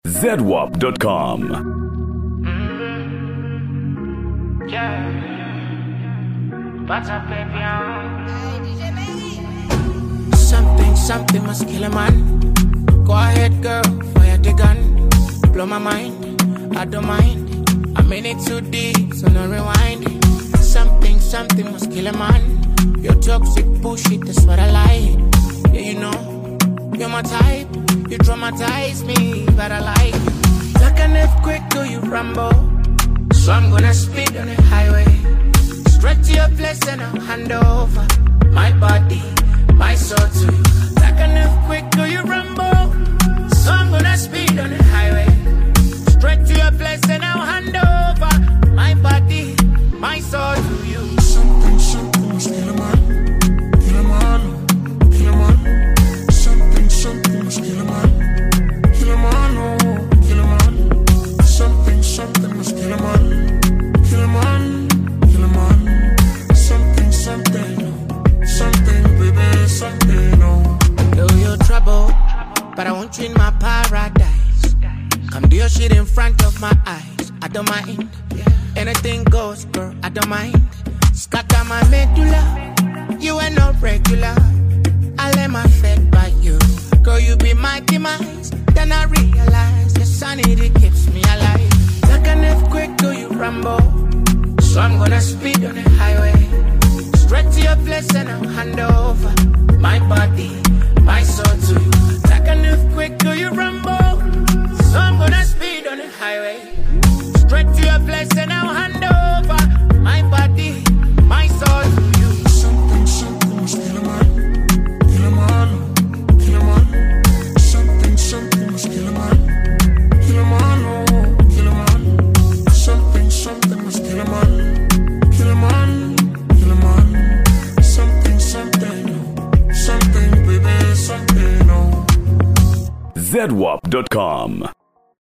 ZWAP.com. Yeah. What's up, baby? Something must kill a man. Go ahead, girl, fire the gun. Blow my mind, I don't mind. I'm in it too deep, so no rewind. Something must kill a man. You're toxic, bullshit, that's what I like. Yeah, you know, you're my type. You traumatize me, but I like you. Like an earthquake, do you rumble? So I'm gonna speed on the highway. Straight to your place and I'll hand over my body, my soul to you. Like an earthquake, do you rumble? So I'm gonna speed on the highway. Straight to your place and I'll hand over my body, my soul to you. Something must kill a man. Kill a man, kill a man. Something must kill a man. Kill a man, oh, kill a man. Something must kill a man. Kill a man, kill a man. Something, baby, something, oh. Know your trouble, but I want you in my paradise. Come do your shit in front of my eyes. I don't mind. Anything goes, girl, I don't mind. Scatter my medulla, you ain't no regular. I let my fed by you. Girl, you be my demise. Then I realize your sanity keeps me alive. Like an earthquake, do you rumble? So I'm gonna speed on the highway. Straight to your place and I'll hand over my body, my soul to you. Like an earthquake, do you rumble? So I'm gonna speed on the highway. Straight to your place and I'll hand over my body, my soul to you. Something must kill a man. Kill a man, kill a man. Something must kill a man. Kill a man, oh, kill a man. Something must kill a man. Kill a man, kill a man. Something, baby, something, oh. ZWAP.com.